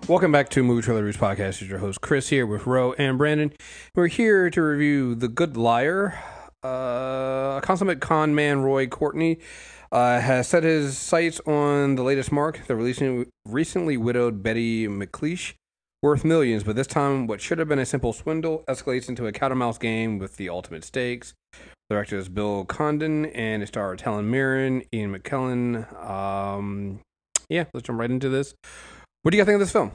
Welcome back to Movie Trailer Reviews Podcast. It's your host Chris here with Ro and Brandon. We're here to review The Good Liar. A consummate con man, Roy Courtney, has set his sights on the latest mark, the recently widowed Betty McLeish, worth millions, but this time what should have been a simple swindle escalates into a cat-and-mouse game with the ultimate stakes. The director is Bill Condon, and it stars Helen Mirren, Ian McKellen. Let's jump right into this. What do you guys think of this film?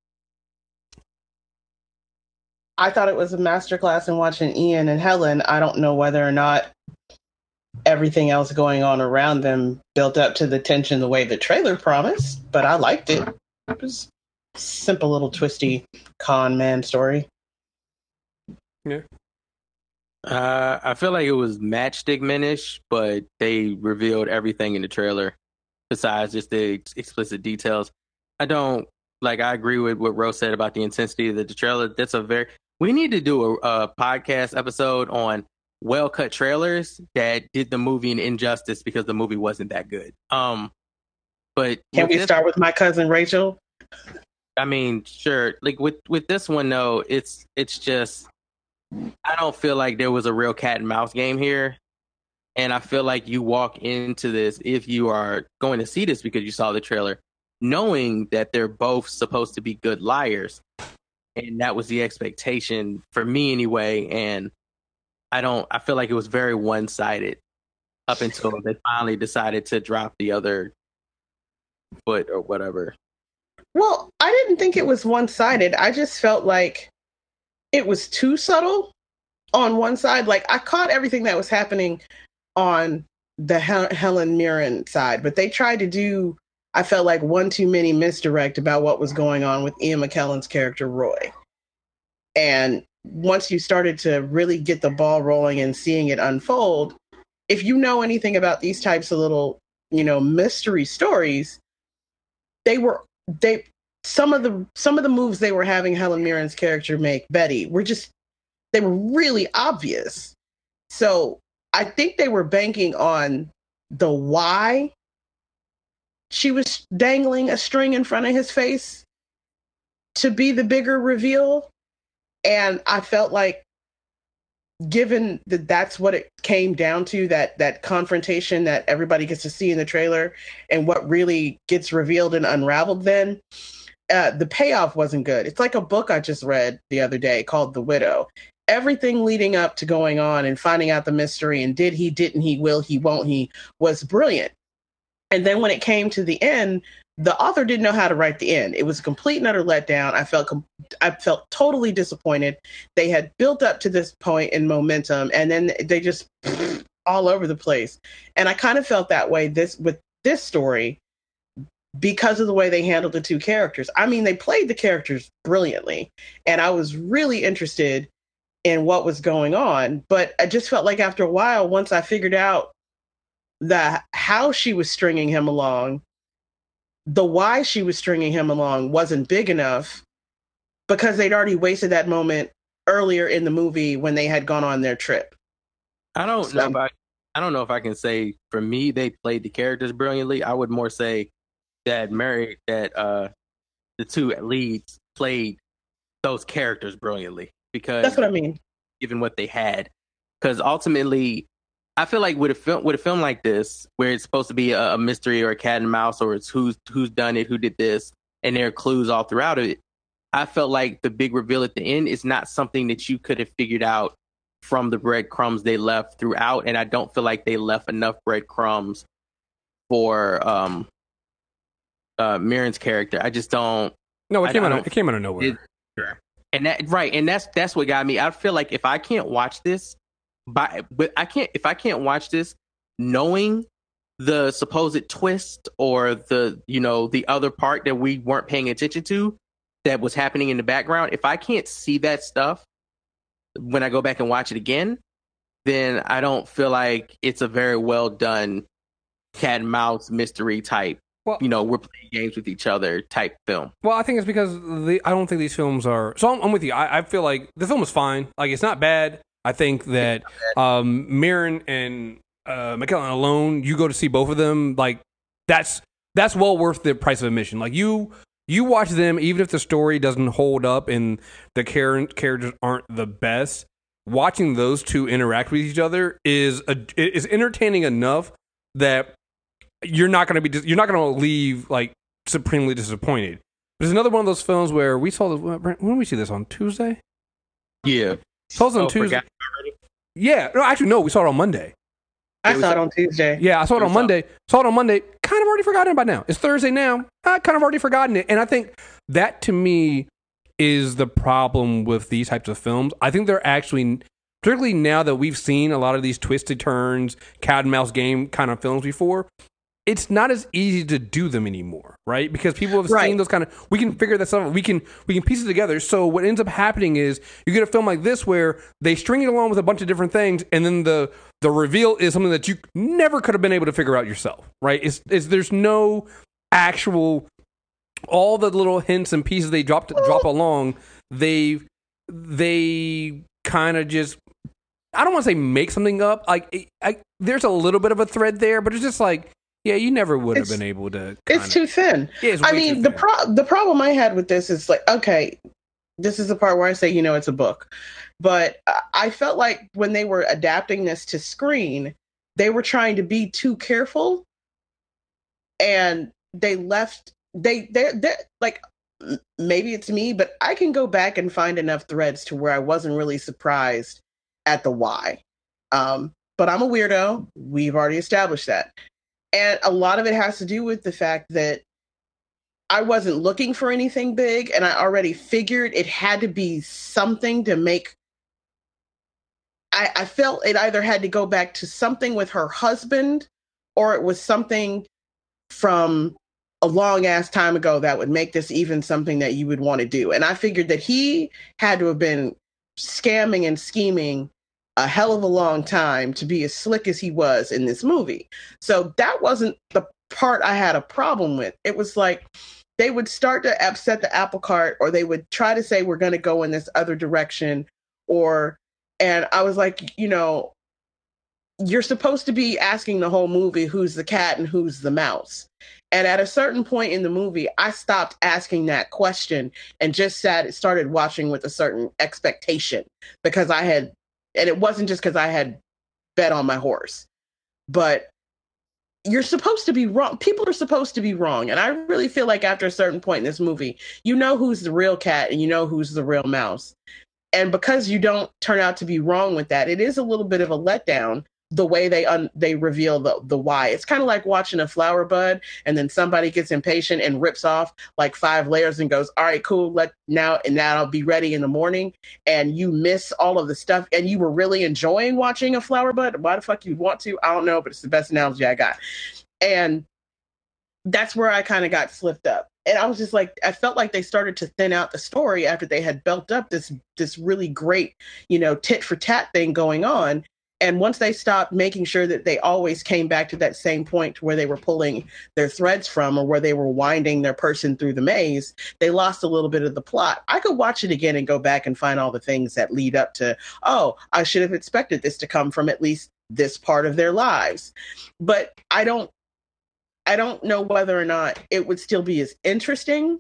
I thought it was a masterclass in watching Ian and Helen. I don't know whether or not everything else going on around them built up to the tension the way the trailer promised, but I liked it. It was a simple little twisty con man story. Yeah. I feel like it was matchstick-minish, but they revealed everything in the trailer besides just the explicit details. I agree with what Rose said about the intensity of the trailer. We need to do a podcast episode on well-cut trailers that did the movie an injustice because the movie wasn't that good. But can we start with My Cousin Rachel? I mean, sure. Like with this one though, it's just I don't feel like there was a real cat and mouse game here. And I feel like you walk into this, if you are going to see this because you saw the trailer, knowing that they're both supposed to be good liars. And that was the expectation for me anyway. And I feel like it was very one-sided up until they finally decided to drop the other foot or whatever. Well, I didn't think it was one-sided. I just felt like it was too subtle on one side. Like, I caught everything that was happening on the Helen Mirren side, but they tried to do, I felt like, one too many misdirect about what was going on with Ian McKellen's character, Roy. And once you started to really get the ball rolling and seeing it unfold, if you know anything about these types of little, mystery stories, some of the moves they were having Helen Mirren's character make, Betty, they were really obvious. So I think they were banking on the why she was dangling a string in front of his face to be the bigger reveal. And I felt like, given that that's what it came down to, that confrontation that everybody gets to see in the trailer and what really gets revealed and unraveled then, the payoff wasn't good. It's like a book I just read the other day called The Widow. Everything leading up to going on and finding out the mystery and did he, didn't he, will he, won't he, was brilliant. And then when it came to the end, the author didn't know how to write the end. It was a complete and utter letdown. I felt totally disappointed. They had built up to this point in momentum, and then they just all over the place. And I kind of felt that way with this story because of the way they handled the two characters. I mean, they played the characters brilliantly, and I was really interested in what was going on. But I just felt like after a while, once I figured out how she was stringing him along, the why she was stringing him along wasn't big enough because they'd already wasted that moment earlier in the movie when they had gone on their trip. I don't know if I can say for me they played the characters brilliantly. I would more say that the two leads played those characters brilliantly because that's what I mean. Given what they had, because ultimately, I feel like with a film like this, where it's supposed to be a mystery or a cat and mouse, or it's who's done it, who did this, and there are clues all throughout it, I felt like the big reveal at the end is not something that you could have figured out from the breadcrumbs they left throughout, and I don't feel like they left enough breadcrumbs for Mirren's character. I just don't. No, it came out of nowhere. Sure. And that's what got me. I feel like if I can't watch this. If I can't watch this knowing the supposed twist or the other part that we weren't paying attention to that was happening in the background, if I can't see that stuff when I go back and watch it again, then I don't feel like it's a very well done cat and mouse mystery type. Well, we're playing games with each other type film. Well, I think it's because I don't think these films are. So I'm with you. I feel like the film is fine. Like, it's not bad. I think that Mirren and McKellen alone, you go to see both of them, like that's well worth the price of admission. Like, you you watch them, even if the story doesn't hold up and the characters aren't the best, watching those two interact with each other is entertaining enough that you're not going to leave like supremely disappointed. There's another one of those films where we saw when did we see this, on Tuesday? Yeah. Saw it on Tuesday. Yeah. No, actually, no. We saw it on Monday. I saw it on Tuesday. Yeah, I saw it on Monday. Saw it on Monday. Kind of already forgotten it by now. It's Thursday now. I kind of already forgotten it. And I think that, to me, is the problem with these types of films. I think they're actually, particularly now that we've seen a lot of these twisted turns, cat and mouse game kind of films before, it's not as easy to do them anymore, right? Because people have seen those kind of, we can figure that stuff out. We can piece it together. So what ends up happening is you get a film like this where they string it along with a bunch of different things, and then the reveal is something that you never could have been able to figure out yourself, right? There's no actual, all the little hints and pieces they drop along, they kind of just, I don't want to say make something up. Like there's a little bit of a thread there, but it's just like, yeah, you never would have been able to. It's too thin. Yeah, I mean, the problem I had with this is like, okay, this is the part where I say, it's a book. But I felt like when they were adapting this to screen, they were trying to be too careful. And they left, they're like, maybe it's me, but I can go back and find enough threads to where I wasn't really surprised at the why. But I'm a weirdo. We've already established that. And a lot of it has to do with the fact that I wasn't looking for anything big, and I already figured it had to be something to make. I felt it either had to go back to something with her husband, or it was something from a long ass time ago that would make this even something that you would want to do. And I figured that he had to have been scamming and scheming a hell of a long time to be as slick as he was in this movie. So that wasn't the part I had a problem with. It was like they would start to upset the apple cart, or they would try to say, we're going to go in this other direction. And I was like, you're supposed to be asking the whole movie, who's the cat and who's the mouse? And at a certain point in the movie, I stopped asking that question and just started watching with a certain expectation, because and it wasn't just because I had bet on my horse, but you're supposed to be wrong. People are supposed to be wrong. And I really feel like after a certain point in this movie, who's the real cat and who's the real mouse. And because you don't turn out to be wrong with that, it is a little bit of a letdown, the way they reveal the why. It's kind of like watching a flower bud, and then somebody gets impatient and rips off like 5 layers and goes, all right, cool, now I'll be ready in the morning. And you miss all of the stuff, and you were really enjoying watching a flower bud. Why the fuck you'd want to? I don't know, but it's the best analogy I got. And that's where I kind of got slipped up. And I was just like, I felt like they started to thin out the story after they had built up this really great, tit for tat thing going on. And once they stopped making sure that they always came back to that same point where they were pulling their threads from, or where they were winding their person through the maze, they lost a little bit of the plot. I could watch it again and go back and find all the things that lead up to, I should have expected this to come from at least this part of their lives. But I don't know whether or not it would still be as interesting.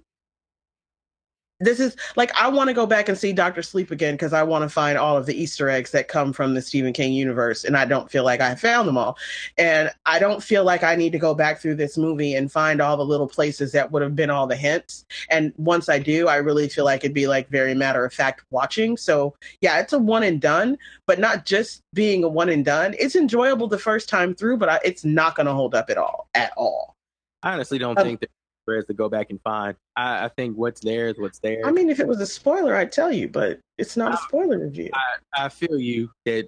This is like, I want to go back and see Dr. Sleep again, because I want to find all of the Easter eggs that come from the Stephen King universe. And I don't feel like I found them all. And I don't feel like I need to go back through this movie and find all the little places that would have been all the hints. And once I do, I really feel like it'd be like very matter of fact watching. So yeah, it's a one and done, but not just being a one and done. It's enjoyable the first time through, but it's not going to hold up at all. I honestly don't think that there's to go back and find. I think what's there is what's there. I mean, if it was a spoiler, I'd tell you, but it's not a spoiler review. I feel you.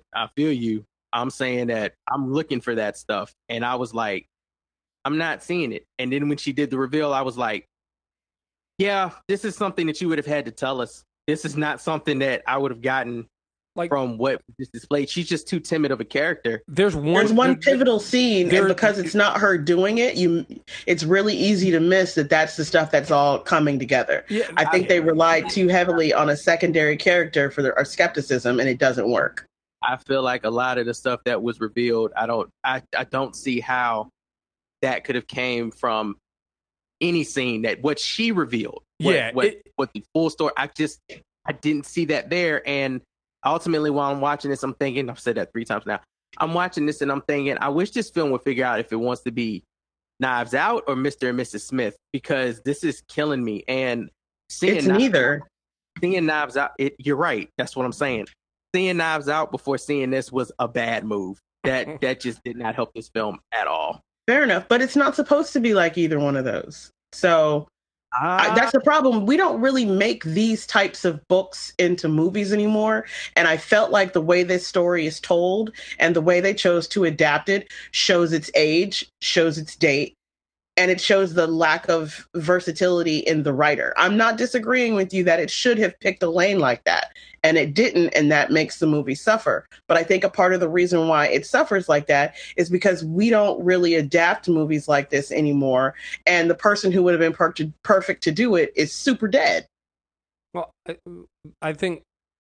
I'm saying that I'm looking for that stuff, and I was like, I'm not seeing it. And then when she did the reveal, I was like, yeah, this is something that you would have had to tell us. This is not something that I would have gotten from what was displayed. She's just too timid of a character. There's one pivotal scene, and because it's not her doing it, it's really easy to miss that that's the stuff that's all coming together. Yeah, I think they relied too heavily on a secondary character for their skepticism, and it doesn't work. I feel like a lot of the stuff that was revealed, I don't see how that could have came from any scene that what she revealed. What the full story. I didn't see that there. And ultimately, while I'm watching this, I'm thinking, I've said that 3 times now. I'm watching this and I'm thinking, I wish this film would figure out if it wants to be Knives Out or Mr. and Mrs. Smith, because this is killing me. And it's neither. Seeing Knives Out, you're right. That's what I'm saying. Seeing Knives Out before seeing this was a bad move. That just did not help this film at all. Fair enough, but it's not supposed to be like either one of those. So that's the problem. We don't really make these types of books into movies anymore. And I felt like the way this story is told and the way they chose to adapt it shows its age, shows its date, and it shows the lack of versatility in the writer. I'm not disagreeing with you that it should have picked a lane like that, and it didn't, and that makes the movie suffer. But I think a part of the reason why it suffers like that is because we don't really adapt movies like this anymore, and the person who would have been perfect to do it is super dead. Well, I think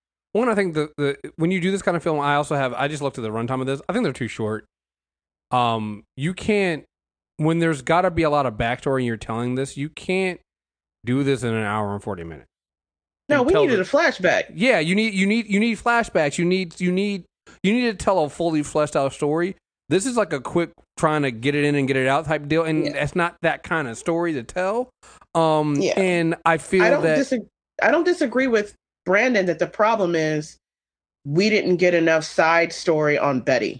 the when you do this kind of film, I just looked at the runtime of this. I think they're too short. You can't. When there's got to be a lot of backstory and you're telling this, you can't do this in an hour and 40 minutes. No, we needed a flashback. Yeah, you need flashbacks. You need to tell a fully fleshed out story. This is like a quick trying to get it in and get it out type deal, and it's not that kind of story to tell. And I feel I don't disagree with Brandon that the problem is we didn't get enough side story on Betty.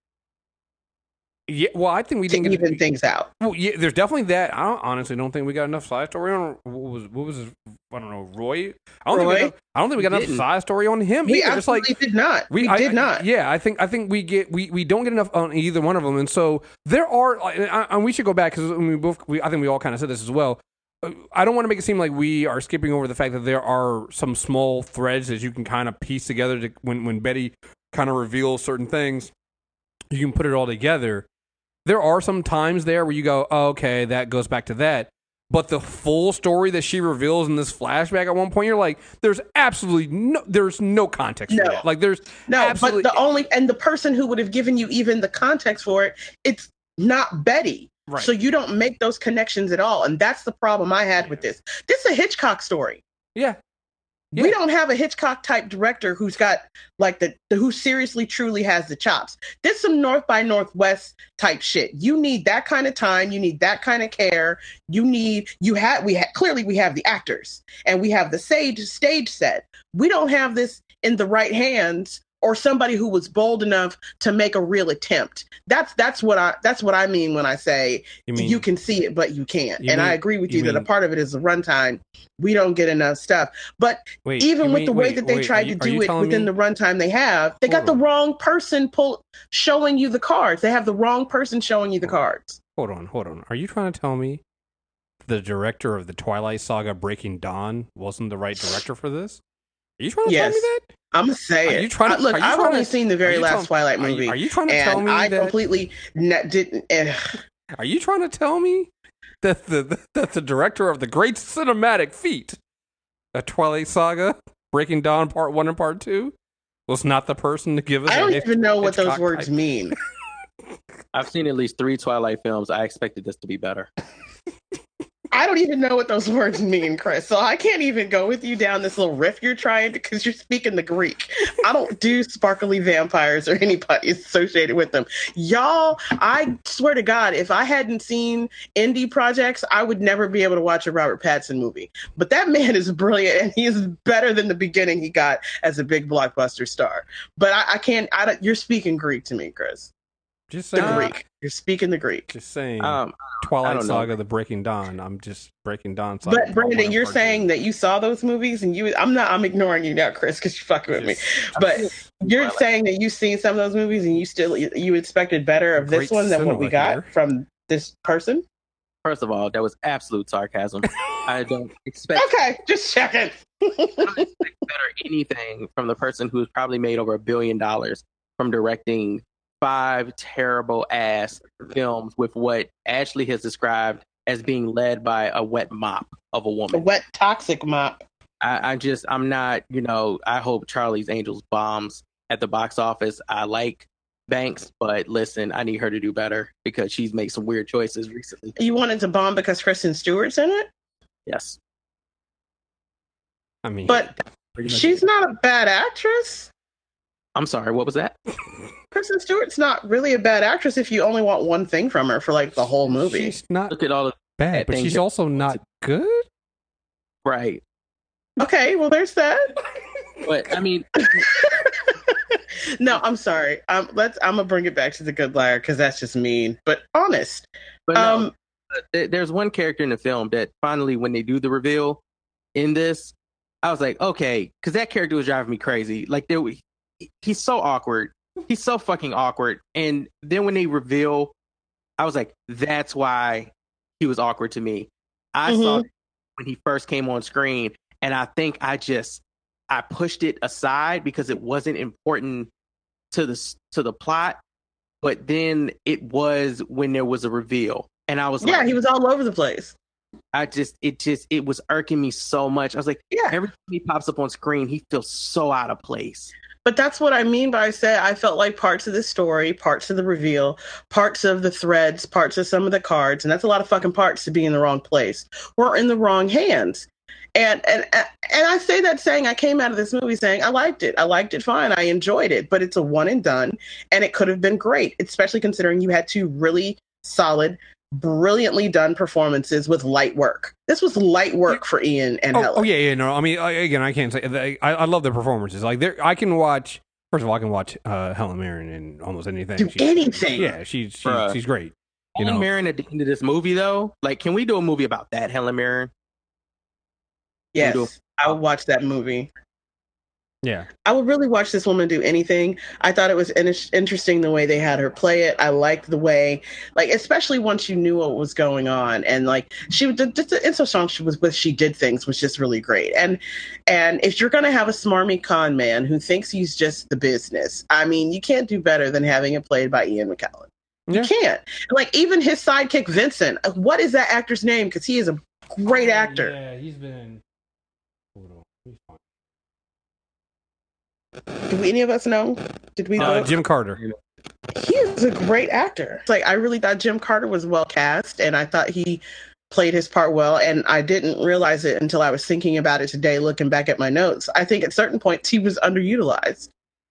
Yeah, well, I think we didn't even things out. Well, yeah, there's definitely that. I honestly don't think we got enough side story on what was his, I don't know, Roy. I don't think we got enough side story on him. We absolutely did not. We did not. Yeah, I think we don't get enough on either one of them, and so there are. And we should go back because I think we all kind of said this as well. I don't want to make it seem like we are skipping over the fact that there are some small threads that you can kind of piece together when Betty kind of reveals certain things. You can put it all together. There are some times there where you go, oh, okay, that goes back to that. But the full story that she reveals in this flashback at one point, you're like, there's no context for that. Like, there's absolutely... But the person who would have given you even the context for it, it's not Betty. Right. So you don't make those connections at all. And that's the problem I had with this. This is a Hitchcock story. Yeah. We don't have a Hitchcock type director who's got like who seriously truly has the chops. This some North by Northwest type shit. You need that kind of time. You need that kind of care. We have the actors and we have the stage set. We don't have this in the right hands or somebody who was bold enough to make a real attempt. That's what I mean when I say you can see it, but you can't. I agree with you that a part of it is the runtime. We don't get enough stuff. But even with the way that they tried to do it within the runtime they got the wrong person showing you the cards. They have the wrong person showing you the cards. Hold on. Are you trying to tell me the director of the Twilight Saga Breaking Dawn wasn't the right director for this? Are you trying to tell me that? I'm going to say it. I've only seen the very last Twilight movie. Are you trying to tell me that? I completely didn't. Are you trying to tell me that the director of the great cinematic feat, a Twilight Saga, Breaking Dawn Part 1 and Part 2, was not the person to give us? I don't even know what those words mean. I've seen at least 3 Twilight films. I expected this to be better. I don't even know what those words mean, Chris. So I can't even go with you down this little riff you're trying because you're speaking the Greek. I don't do sparkly vampires or anybody associated with them. Y'all, I swear to God, if I hadn't seen indie projects, I would never be able to watch a Robert Pattinson movie. But that man is brilliant, and he is better than the beginning he got as a big blockbuster star. But I can't. You're speaking Greek to me, Chris. Just saying. The Greek. You're speaking the Greek. Just saying. Twilight Saga, the Breaking Dawn. I'm just Breaking Dawn. Saga, but Brandon, you're saying that you saw those movies, and I'm ignoring you now, Chris, because you're fucking with me. But you're saying that you've seen some of those movies, and you expected better of this one than what we got from this person. First of all, that was absolute sarcasm. I don't expect. Okay, just checking. I don't expect better anything from the person who's probably made over $1 billion from directing 5 terrible ass films with what Ashley has described as being led by a wet mop of a woman. A wet toxic mop. I'm not, I hope Charlie's Angels bombs at the box office. I like Banks, but listen, I need her to do better because she's made some weird choices recently. You wanted to bomb because Kristen Stewart's in it? Yes. I mean, But she's not a bad actress. I'm sorry, what was that? Kristen Stewart's not really a bad actress if you only want one thing from her for like the whole movie. she's not Look at all of bad, but things she's that- also not good. right. Okay, well, there's that. But I mean, No, I'm sorry. I'm gonna bring it back to The Good Liar because that's just mean, but honest. but no, there's one character in the film that finally, when they do the reveal in this, I was like, okay, because that character was driving me crazy. Like, he's so awkward. He's so fucking awkward. And then when they reveal, I was like, that's why he was awkward to me. I saw it when he first came on screen, and I think I pushed it aside because it wasn't important to the plot. But then it was when there was a reveal, and I was Yeah, he was all over the place. it was irking me so much. I was like, Yeah. every time he pops up on screen, he feels so out of place. But that's what I mean by I felt like parts of the story, parts of the reveal, parts of the threads, parts of some of the cards, and that's a lot of fucking parts to be in the wrong place or in the wrong hands. And I say that saying I came out of this movie saying I liked it fine, I enjoyed it, but it's a one and done, and it could have been great, especially considering you had two really solid, brilliantly done performances with light work. This was light work for Ian and Helen. Oh yeah, no. I mean, again, I can't say. I love the performances. Like, I can watch. First of all, I can watch Helen Mirren in almost anything. Do anything. Yeah, she's great. You Helen know, Mirren at the end of this movie, though, like, can we do a movie about that Helen Mirren? Yes, I would watch that movie. yeah. I would really watch this woman do anything. I thought it was interesting the way they had her play it. I liked the way, like, especially once you knew what was going on, and like it's so strong. She did things was just really great. And if you're gonna have a smarmy con man who thinks he's just the business, I mean, you can't do better than having it played by Ian McKellen. You can't. Like, even his sidekick Vincent. What is that actor's name? Because he is a great actor. Yeah, he's been. Do any of us know? Did we know? Jim Carter. He is a great actor. It's like, I really thought Jim Carter was well cast, and I thought he played his part well, and I didn't realize it until I was thinking about it today, looking back at my notes. I think at certain points he was underutilized.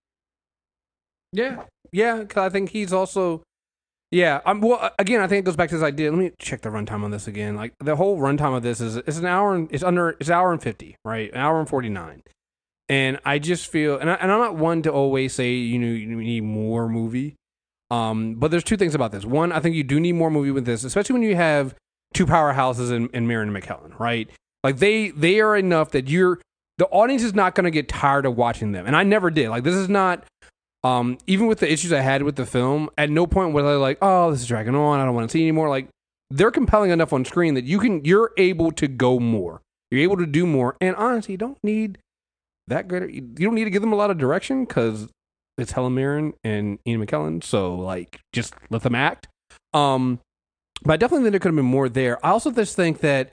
Yeah, because I think he's also. Yeah, well, again, I think it goes back to this idea. Let me check the runtime on this again. Like, the whole runtime of this is an hour. It's an hour and 50, right? An hour and 49. And I just feel, and I'm not one to always say you need more movie. But there's two things about this. One, I think you do need more movie with this, especially when you have two powerhouses in Mirren and McKellen, right? Like, they are enough that the audience is not going to get tired of watching them. And I never did. Like, this is not. Even with the issues I had with the film, at no point was I like, oh, this is dragging on, I don't want to see anymore. Like, they're compelling enough on screen that you're able to go more. You're able to do more. And honestly, you don't need that great. You don't need to give them a lot of direction because it's Helen Mirren and Ian McKellen. So, like, just let them act. But I definitely think there could have been more there. I also just think that,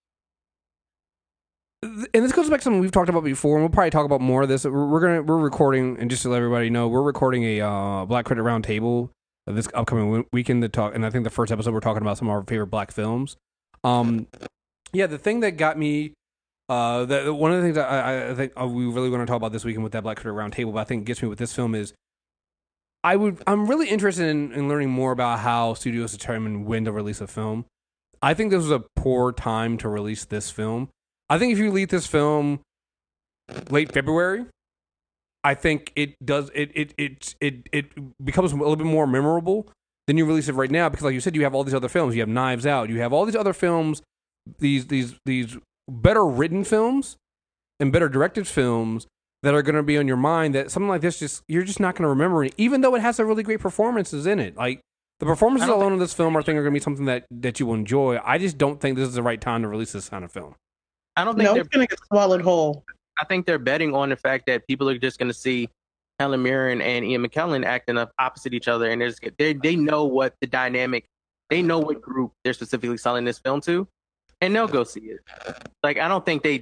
and this goes back to something we've talked about before, and we'll probably talk about more of this. We're recording, and just to let everybody know, we're recording a Black Critic Roundtable this upcoming weekend to talk. And I think the first episode we're talking about some of our favorite Black films. Yeah, the thing that got me, one of the things I think we really want to talk about this weekend with that Black Critic Roundtable, but I think gets me with this film is, I'm really interested in learning more about how studios determine when to release a film. I think this was a poor time to release this film. I think if you release this film late February, I think it becomes a little bit more memorable than you release it right now, because, like you said, you have all these other films. You have Knives Out. You have all these other films, these better written films and better directed films that are going to be on your mind. That something like this, you're just not going to remember it, even though it has some really great performances in it. Like, the performances alone in this film, I think, are going to be something that you will enjoy. I just don't think this is the right time to release this kind of film. I don't think it's going to get swallowed whole. I think they're betting on the fact that people are just going to see Helen Mirren and Ian McKellen acting up opposite each other, and they know what the dynamic, they know what group they're specifically selling this film to, and they'll go see it. Like, I don't think they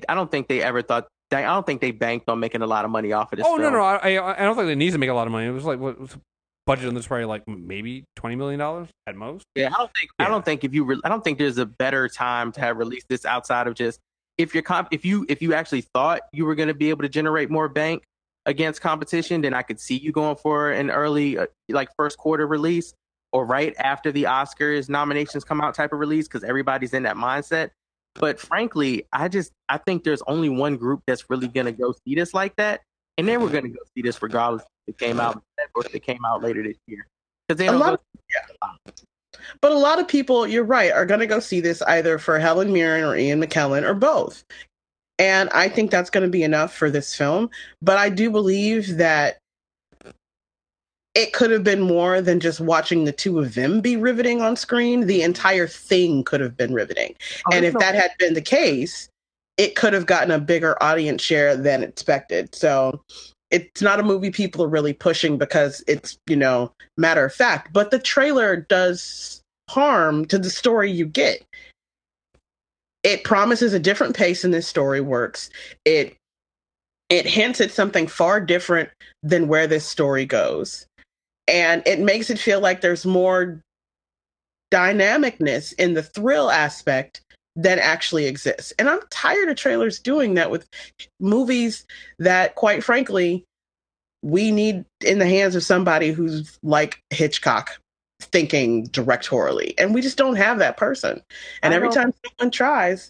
banked on making a lot of money off of this. Oh, film. no, I don't think they need to make a lot of money. It was like, what, budget on this probably like maybe $20 million at most. Yeah, I don't think I don't think there's a better time to have released this outside of just if you actually thought you were going to be able to generate more bank against competition, then I could see you going for an early like first quarter release or right after the Oscars nominations come out type of release because everybody's in that mindset. But frankly, I think there's only one group that's really going to go see this like that, and they were going to go see this regardless if it came out or if it came out later this year. Because they don't But a lot of people, you're right, are going to go see this either for Helen Mirren or Ian McKellen or both. And I think that's going to be enough for this film. But I do believe that it could have been more than just watching the two of them be riveting on screen. The entire thing could have been riveting. And if that had been the case, it could have gotten a bigger audience share than expected. So it's not a movie people are really pushing because it's, matter of fact. But the trailer does harm to the story you get. It promises a different pace than this story works. It hints at something far different than where this story goes. And it makes it feel like there's more dynamicness in the thrill aspect than actually exists. And I'm tired of trailers doing that with movies that, quite frankly, we need in the hands of somebody who's like Hitchcock, thinking directorially. And we just don't have that person. And every time someone tries,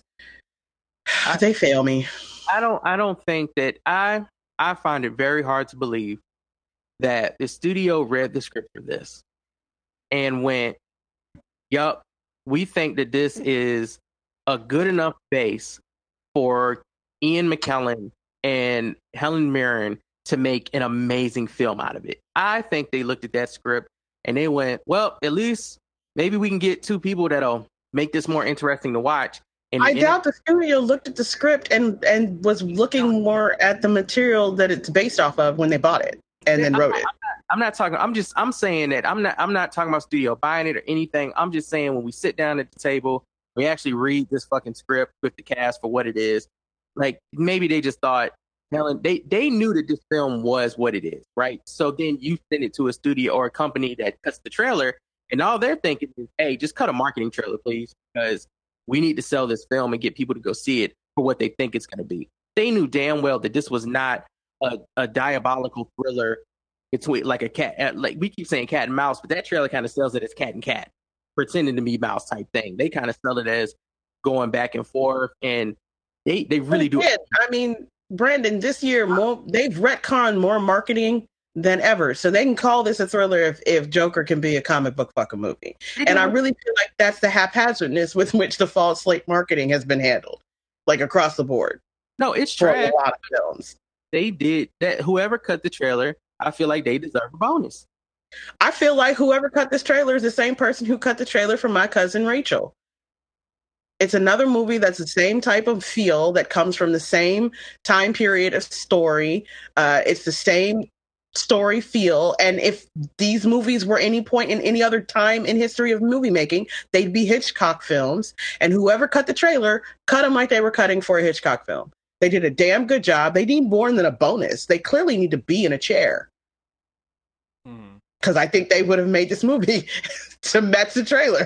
they fail me. I don't think that I find it very hard to believe that the studio read the script for this and went, yup, we think that this is a good enough base for Ian McKellen and Helen Mirren to make an amazing film out of it. I think they looked at that script and they went, well, at least maybe we can get two people that'll make this more interesting to watch. And I doubt the studio looked at the script and was looking more at the material that it's based off of when they bought it and then wrote it. I'm saying that I'm not talking about studio buying it or anything. I'm just saying when we sit down at the table, we actually read this fucking script with the cast for what it is. Like maybe they just thought, Helen, they knew that this film was what it is, right? So then you send it to a studio or a company that cuts the trailer, and all they're thinking is, hey, just cut a marketing trailer, please, because we need to sell this film and get people to go see it for what they think it's going to be. They knew damn well that this was not a diabolical thriller between like a cat, like we keep saying cat and mouse, but that trailer kind of sells it as cat and cat, pretending to be mouse type thing. They kind of sell it as going back and forth, and they really do. I mean, Brandon, this year they've retconned more marketing than ever, so they can call this a thriller if Joker can be a comic book fucking movie. And I really feel like that's the haphazardness with which the fall slate marketing has been handled, like across the board. No, it's trash. A lot of films. They did that. Whoever cut the trailer, I feel like they deserve a bonus. I feel like whoever cut this trailer is the same person who cut the trailer for My Cousin Rachel. It's another movie that's the same type of feel that comes from the same time period of story. It's the same story feel. And if these movies were any point in any other time in history of movie making, they'd be Hitchcock films. And whoever cut the trailer, cut them like they were cutting for a Hitchcock film. They did a damn good job. They need more than a bonus. They clearly need to be in a chair. Because I think they would have made this movie to match the trailer.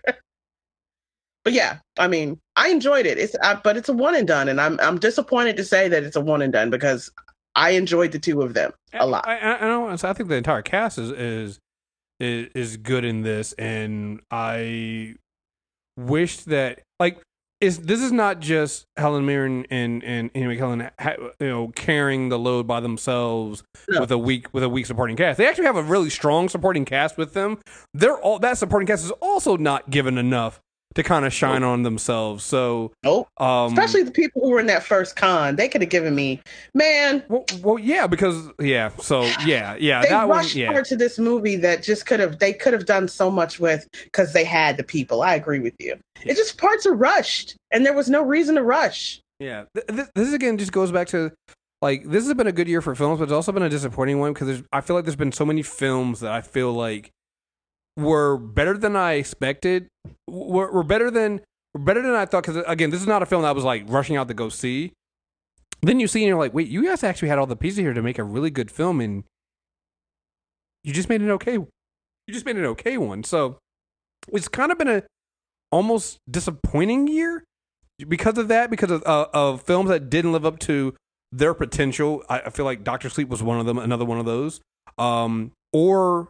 But yeah, I mean, I enjoyed it. But it's a one and done, and I'm disappointed to say that it's a one and done because I enjoyed the two of them a lot. I think the entire cast is good in this, and I wish that this is not just Helen Mirren and Ian McKellen, carrying the load by themselves with a weak supporting cast. They actually have a really strong supporting cast with them. That supporting cast is also not given enough to kind of shine on themselves. So, especially the people who were in that first con, they could have given me, man. Well, yeah, because They that rushed hard to this movie that just could have done so much with because they had the people. I agree with you. Yeah. It's just parts are rushed, and there was no reason to rush. Yeah, this again just goes back to this has been a good year for films, but it's also been a disappointing one because I feel like there's been so many films that I feel like were better than I expected. Were better than I thought. Because again, this is not a film that I was rushing out to go see. Then you see and you're like, wait, you guys actually had all the pieces here to make a really good film, and you just made an okay. You just made an okay one. So it's kind of been a almost disappointing year because of that. Because of films that didn't live up to their potential. I feel like Doctor Sleep was one of them. Another one of those. Or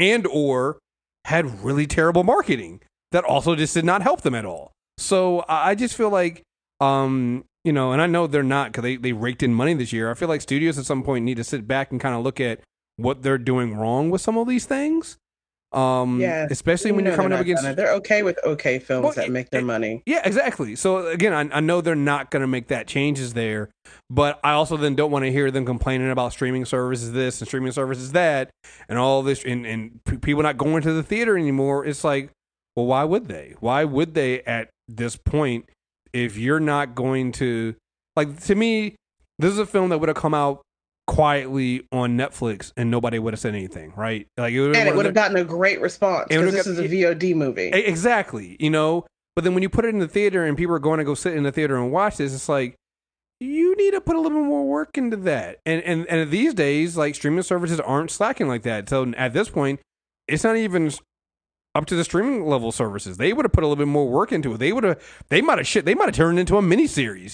had really terrible marketing that also just did not help them at all. So I just feel like, and I know they're not because they raked in money this year. I feel like studios at some point need to sit back and kind of look at what they're doing wrong with some of these things. Especially when you're coming up against. They're okay with okay films that make their money. Yeah, exactly. So again, I know they're not going to make that changes there, but I also then don't want to hear them complaining about streaming services this and streaming services that and all this and people not going to the theater anymore. It's like, well, why would they? Why would they at this point if you're not going to like? To me, this is a film that would have come out quietly on Netflix and nobody would have said anything, right? Like it would have gotten a great response because this is a VOD movie. Exactly, But then when you put it in the theater and people are going to go sit in the theater and watch this, it's like you need to put a little bit more work into that. And these days, like streaming services aren't slacking like that. So at this point, it's not even up to the streaming level services. They would have put a little bit more work into it. They might have turned it into a mini series,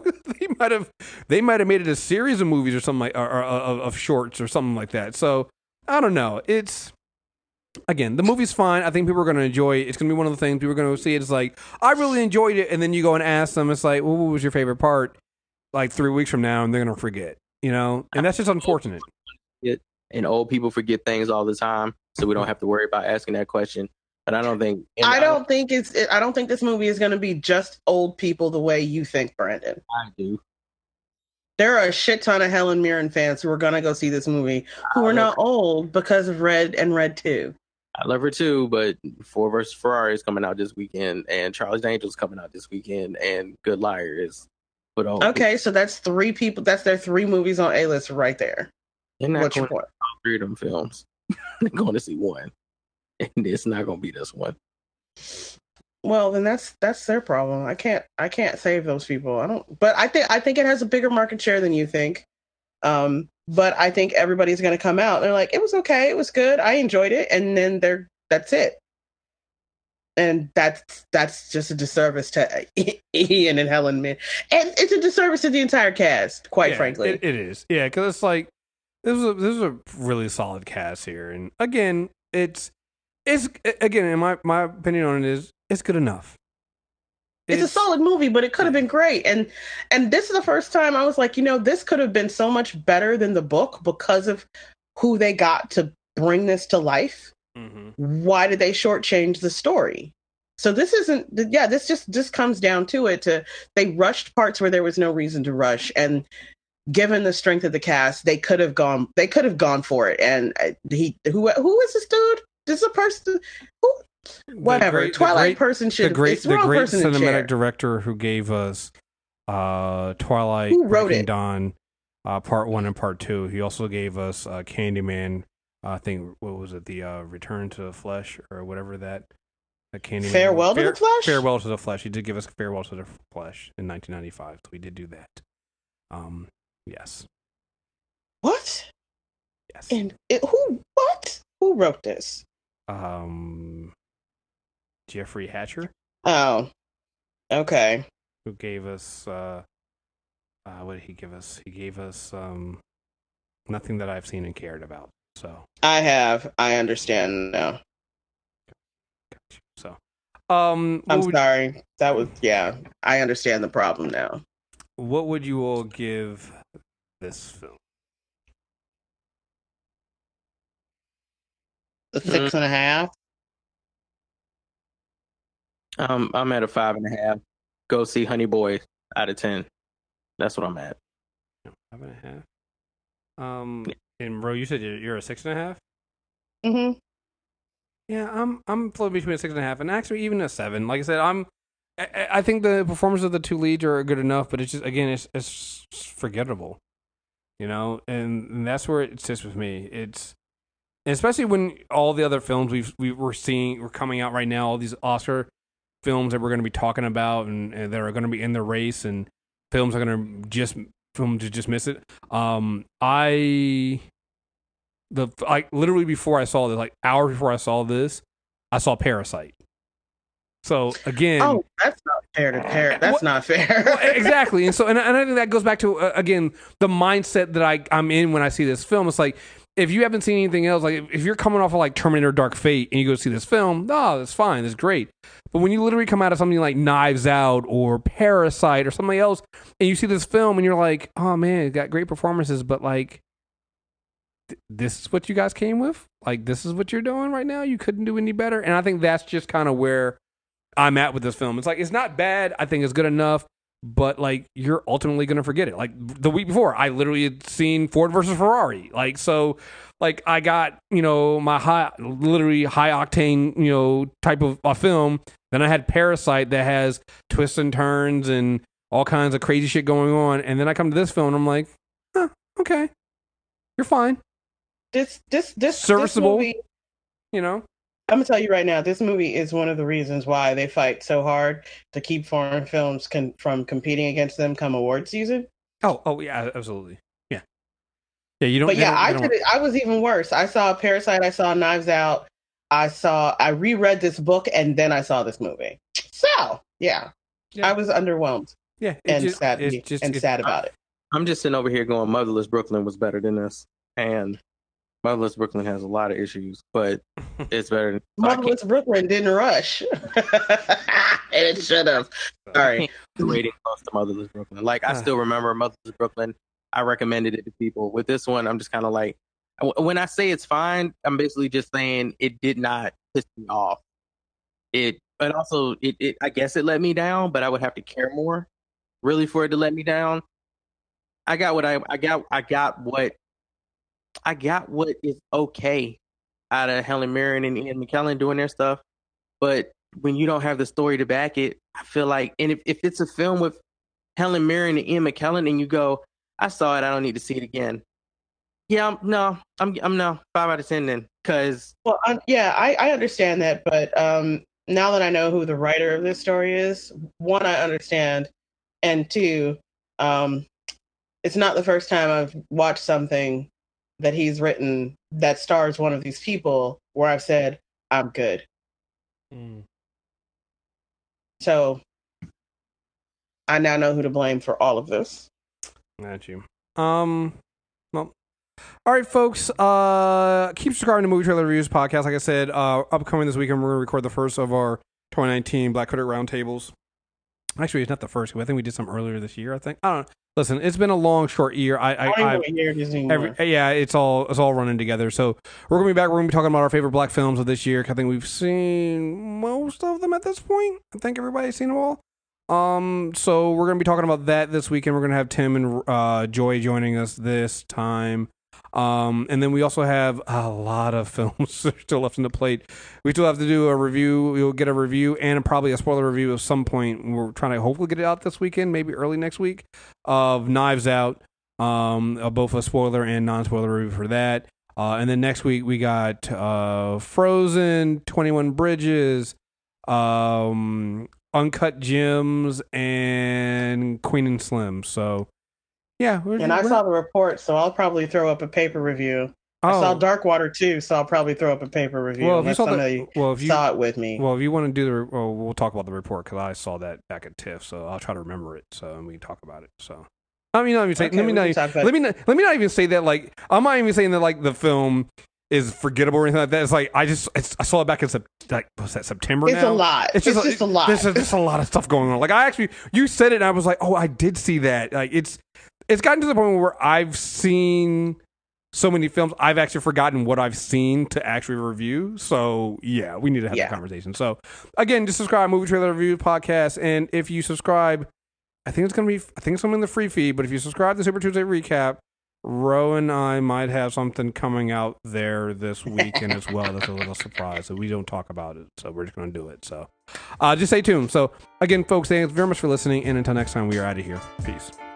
they might have made it a series of movies or something like, or of shorts or something like that. So I don't know. It's, again, the movie's fine. I think people are going to enjoy it. It's going to be one of the things people are going to see it. It's like, I really enjoyed it. And then you go and ask them, it's like, well, what was your favorite part? Like 3 weeks from now, and they're going to forget, and that's just unfortunate. And old people forget things all the time, so we don't have to worry about asking that question. But I don't think this movie is going to be just old people the way you think, Brandon. I do. There are a shit ton of Helen Mirren fans who are going to go see this movie who are not old because of Red and Red 2. I love her too, but Ford vs. Ferrari is coming out this weekend, and Charlie's Angels coming out this weekend, and Good Liar is put on. Okay, so that's 3 people. That's their 3 movies on A-list right there. What's your point? All 3 of them films. They're going to see one, and it's not going to be this one. Well, then that's their problem. I can't save those people. I don't. But I think it has a bigger market share than you think. But I think everybody's going to come out. They're like, it was okay, it was good, I enjoyed it, and then that's it. And that's just a disservice to Ian and Helen Mirren, and it's a disservice to the entire cast. Quite frankly, it is. Yeah, because it's like this is a really solid cast here, and again, it's again, in my opinion on it is it's good enough. It's a solid movie, but it could have been great. And this is the first time I was like, this could have been so much better than the book because of who they got to bring this to life. Mm-hmm. Why did they shortchange the story? So this isn't, this just comes down to it. They rushed parts where there was no reason to rush, and given the strength of the cast, they could have gone for it. And who is this dude? This is a person who. Whatever. Twilight person should. The great cinematic director who gave us Twilight, who wrote Breaking Dawn, Part 1 and Part 2. He also gave us Candyman. I think what was it? The Return to the Flesh or whatever that. Candyman. Farewell to the Flesh. Farewell to the Flesh. He did give us Farewell to the Flesh in 1995. So we did do that. Yes. What? Yes. And who? What? Who wrote this? Jeffrey Hatcher. Oh, okay. Who gave us what did he give us? He gave us Nothing That I've Seen and Cared About. So I understand now. Gotcha. So I'm sorry. That was I understand the problem now. What would you all give this film? A 6.5. I'm at a 5.5. Go see Honey Boy out of 10. That's what I'm at. 5.5. And Ro, you said you're a 6.5. Mm-hmm. Yeah, I'm floating between a 6.5 and actually even a 7. Like I said, I think the performances of the 2 leads are good enough, but it's just again it's forgettable, and that's where it sits with me. It's especially when all the other films we're coming out right now, all these Oscar films that we're going to be talking about and that are going to be in the race, and films are going to just miss it. literally before I saw this, like hours before I saw this, I saw Parasite. So again, oh, that's not fair to pair. That's not fair. Well, exactly. And so, and I think that goes back to again the mindset that I'm in when I see this film. It's like if you haven't seen anything else, like if you're coming off of like Terminator: Dark Fate and you go see this film, oh, that's fine, that's great. But when you literally come out of something like Knives Out or Parasite or something else, and you see this film and you're like, oh man, it got great performances, but like this is what you guys came with. Like this is what you're doing right now. You couldn't do any better. And I think that's just kind of where I'm at with this film. It's like it's not bad. I think it's good enough, but like you're ultimately gonna forget it. Like the week before, I literally had seen Ford versus Ferrari. Like so, like I got my literally high octane type of a film. Then I had Parasite that has twists and turns and all kinds of crazy shit going on. And then I come to this film and I'm like, huh, okay, you're fine. This serviceable. This movie, I'm gonna tell you right now, this movie is one of the reasons why they fight so hard to keep foreign films from competing against them come award season. Oh yeah, absolutely, yeah. You don't. But yeah, I was even worse. I saw Parasite. I saw Knives Out. I reread this book and then I saw this movie. So yeah. I was underwhelmed. Yeah, sad about it. I'm just sitting over here going, Motherless Brooklyn was better than this, and Motherless Brooklyn has a lot of issues, but it's better. Motherless Brooklyn didn't rush. And it should have. Sorry. Rating close to Motherless Brooklyn. Like, I still remember Motherless Brooklyn. I recommended it to people. With this one, I'm just kind of like, when I say it's fine, I'm basically just saying it did not piss me off. But also, I guess it let me down, but I would have to care more, really, for it to let me down. I got what is okay out of Helen Mirren and Ian McKellen doing their stuff, but when you don't have the story to back it, I feel like, and if it's a film with Helen Mirren and Ian McKellen, and you go, I saw it, I don't need to see it again. Yeah, I'm no 5 out of 10 then, because I understand that, but now that I know who the writer of this story is, one, I understand, and two, it's not the first time I've watched something that he's written that stars one of these people where I've said, I'm good. So I now know who to blame for all of this. Got you. Well, all right, folks. Keep subscribing to Movie Trailer Reviews podcast. Like I said, upcoming this weekend, we're going to record the first of our 2019 Black Critic Roundtables. Actually, it's not the first. I think we did some earlier this year. I think. I don't know. Listen, it's been a long, short year. It's all running together. So we're gonna be back. We're gonna be talking about our favorite black films of this year. I think we've seen most of them at this point. I think everybody's seen them all. So we're gonna be talking about that this weekend. We're gonna have Tim and Joy joining us this time. And then we also have a lot of films still left in the plate. We still have to do a review. We'll get a review and probably a spoiler review at some point. We're trying to hopefully get it out this weekend, maybe early next week, of Knives Out. Both a spoiler and non-spoiler review for that. And then next week we got Frozen, 21 Bridges, Uncut Gems, and Queen and Slim. So yeah, I saw the report, so I'll probably throw up a paper review. I saw Darkwater too, so I'll probably throw up a paper review. Well, if you saw it with me. Well, if you want to do we'll talk about the report because I saw that back at TIFF, so I'll try to remember it. So and we can talk about it. So let me not even say that. Like I'm not even saying that like the film is forgettable or anything like that. It's like I saw it back in September. It's now. a lot. It's just a lot. There's just a lot of stuff going on. Like you said it, and I was like, oh, I did see that. Like it's gotten to the point where I've seen so many films, I've actually forgotten what I've seen to actually review. So yeah, we need to have that conversation. So again, just subscribe Movie Trailer Review podcast, and if you subscribe, I think it's gonna be in the free feed. But if you subscribe to Super Tuesday Recap, Ro and I might have something coming out there this weekend as well. That's a little surprise. So we don't talk about it. So we're just gonna do it. So just stay tuned. So again, folks, thanks very much for listening, and until next time, we are out of here. Peace.